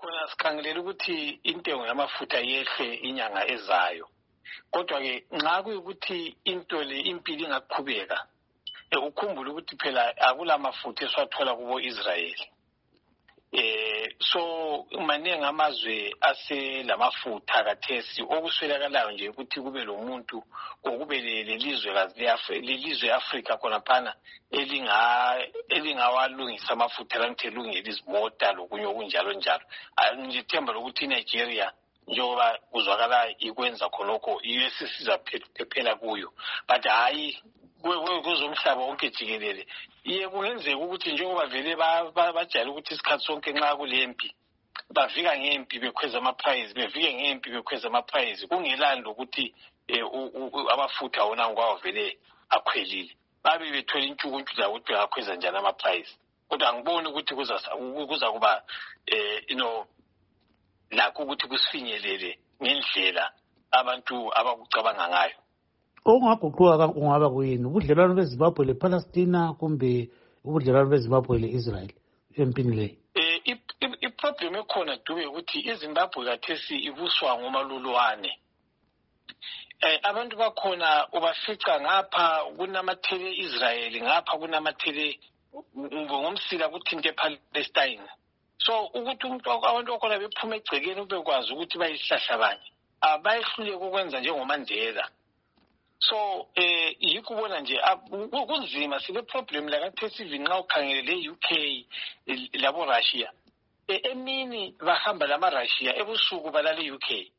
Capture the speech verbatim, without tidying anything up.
Khona sikhangelela ukuthi intengo yamafutha yehle inyanga ezayo. Kodwa ke nxa kuyikuthi into le impilo ingaqhubeka, ukukhumbula ukuthi phela akula mafutha eswathola kubo Israel. Eh so maningi amazwe aselamafutha kathesi okuswelakalayo nje ukuthi kube lomuntu okube lelizwe kazi lelizwe eAfrica khona phana elinga elingawalungisa amafutha lantelungela izimota lokunye okunjalo njalo. Ngithemba lokuthi Nigeria njengoba kuzwakala ikwenza khonokho iyesisiza phephela kuyo, but hayi kuzomhlaba wonke jikelele. Iye kungenzeka ukuthi njengoba vele bajayela ukuthi isikhathi sonke nxa kulempi bavika ngempi bekhweza ama price bevike ngempi bekhweza ama price kungelando ukuthi abafutha wona ngwawo vele akhwelile babe bethola intshukuntshu la ukuthi akhweza njani ama price. Kodwa ngibona ukuthi kuza kuza kuba eh you know lakho ukuthi kusifinyelele ngendlela abantu abakucabanga ngayo. Okungaguquka kungaba kuyini ubudlelwano beZimbabwe lePalestina kumbe ubudlelwano beZimbabwe leIsrael empini le? Eh iproblem ekhona dube ukuthi iZimbabwe kathesi ibuswa ngomalulwane. Eh abantu bakhona ubafica ngapha kunamathele Israel ngapha kunamathele ngomsila kuthinte ePalestine. So ukuthi umuntu abantu bakhona bephuma egcekeni ubekwazi ukuthi bayihlahla abanye abayihlule ukwenza njengoMandela. So eh yikubona nje kunzima sibe problem la kathesi nxa ukhangele le U K labo Russia emini bahamba lama Russia ebusuku balale U K